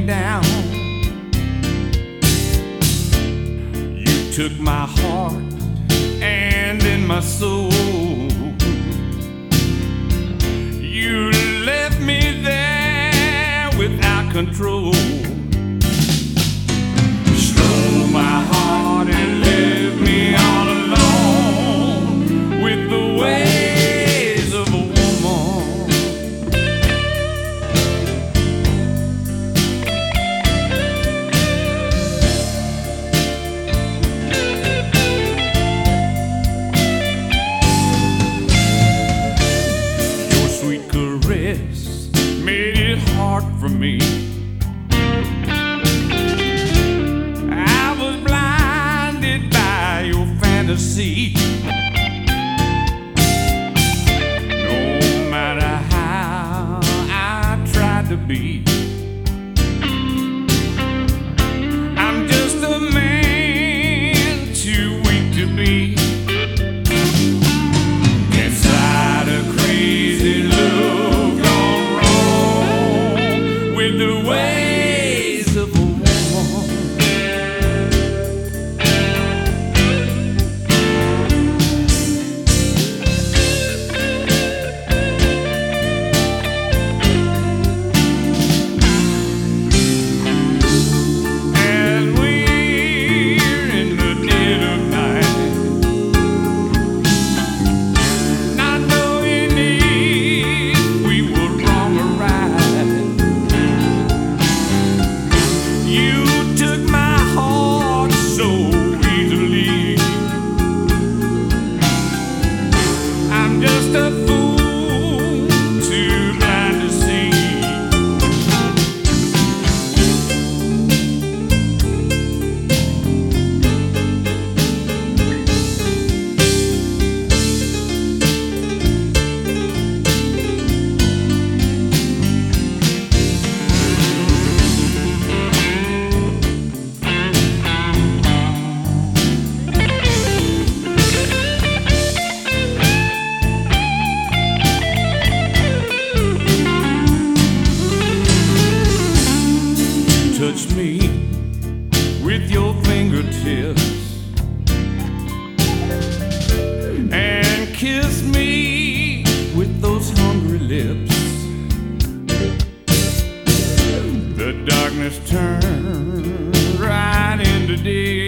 me down. You took my heart and then my soul. You left me there without control. Stole my heart and left me all alone with the ways of a woman. Your sweet caress made it hard for me. Fantasy. No matter how I tried to be, I'm just a man too weak to be inside a crazy love gone wrong with the ways of a woman. Just a fool too blind to see. Touch me with your fingertips and kiss me with those hungry lips. The darkness turned right into day.